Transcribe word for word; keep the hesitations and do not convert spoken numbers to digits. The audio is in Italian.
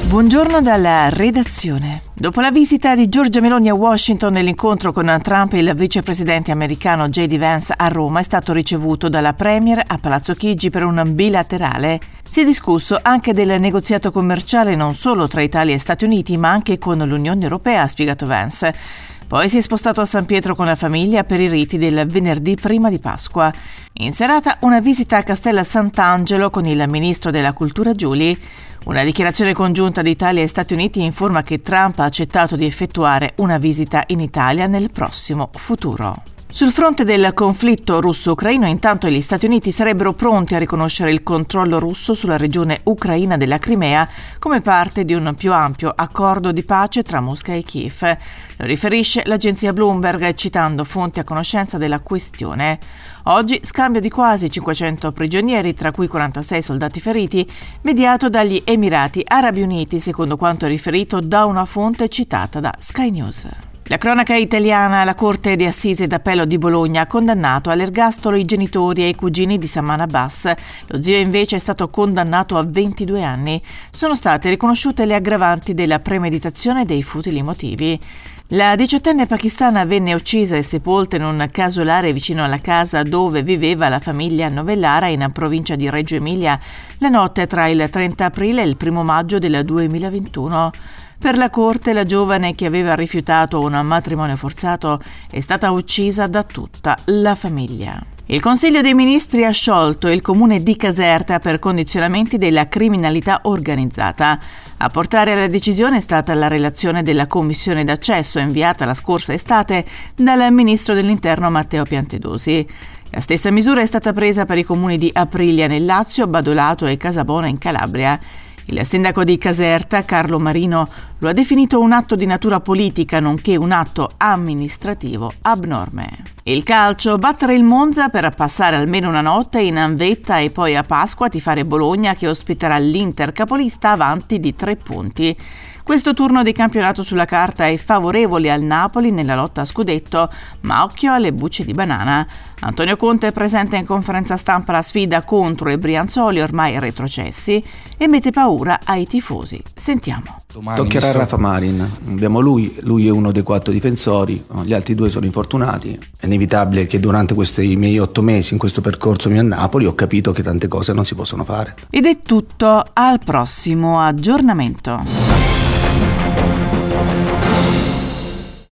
Buongiorno dalla redazione. Dopo la visita di Giorgia Meloni a Washington e l'incontro con Trump, il vicepresidente americano J D Vance a Roma è stato ricevuto dalla Premier a Palazzo Chigi per un bilaterale. Si è discusso anche del negoziato commerciale non solo tra Italia e Stati Uniti, ma anche con l'Unione Europea, ha spiegato Vance. Poi si è spostato a San Pietro con la famiglia per i riti del venerdì prima di Pasqua. In serata una visita a Castello Sant'Angelo con il ministro della Cultura Giuli. Una dichiarazione congiunta di Italia e Stati Uniti informa che Trump ha accettato di effettuare una visita in Italia nel prossimo futuro. Sul fronte del conflitto russo-ucraino, intanto gli Stati Uniti sarebbero pronti a riconoscere il controllo russo sulla regione ucraina della Crimea come parte di un più ampio accordo di pace tra Mosca e Kiev. Lo riferisce l'agenzia Bloomberg citando fonti a conoscenza della questione. Oggi scambio di quasi cinquecento prigionieri, tra cui quarantasei soldati feriti, mediato dagli Emirati Arabi Uniti, secondo quanto riferito da una fonte citata da Sky News. La cronaca italiana: la Corte di Assise d'Appello di Bologna ha condannato all'ergastolo i genitori e i cugini di Saman Abbas. Lo zio invece è stato condannato a ventidue anni. Sono state riconosciute le aggravanti della premeditazione e dei futili motivi. La diciottenne pakistana venne uccisa e sepolta in un casolare vicino alla casa dove viveva la famiglia Novellara in provincia di Reggio Emilia la notte tra il trenta aprile e il primo maggio del duemilaventuno. Per la corte, la giovane, che aveva rifiutato un matrimonio forzato, è stata uccisa da tutta la famiglia. Il Consiglio dei Ministri ha sciolto il comune di Caserta per condizionamenti della criminalità organizzata. A portare alla decisione è stata la relazione della commissione d'accesso inviata la scorsa estate dal ministro dell'Interno Matteo Piantedosi. La stessa misura è stata presa per i comuni di Aprilia nel Lazio, Badolato e Casabona in Calabria. Il sindaco di Caserta, Carlo Marino, lo ha definito un atto di natura politica nonché un atto amministrativo abnorme. Il calcio: battere il Monza per passare almeno una notte in vetta e poi a Pasqua tifare Bologna, che ospiterà l'Inter capolista avanti di tre punti. Questo turno di campionato sulla carta è favorevole al Napoli nella lotta a scudetto, ma occhio alle bucce di banana. Antonio Conte presenta in conferenza stampa la sfida contro i Brianzoli, ormai retrocessi, e mette paura ai tifosi. Sentiamo. Domani toccherà a Rafa Marin. Abbiamo lui, lui è uno dei quattro difensori, gli altri due sono infortunati. È inevitabile che durante questi miei otto mesi in questo percorso mio a Napoli ho capito che tante cose non si possono fare. Ed è tutto, al prossimo aggiornamento.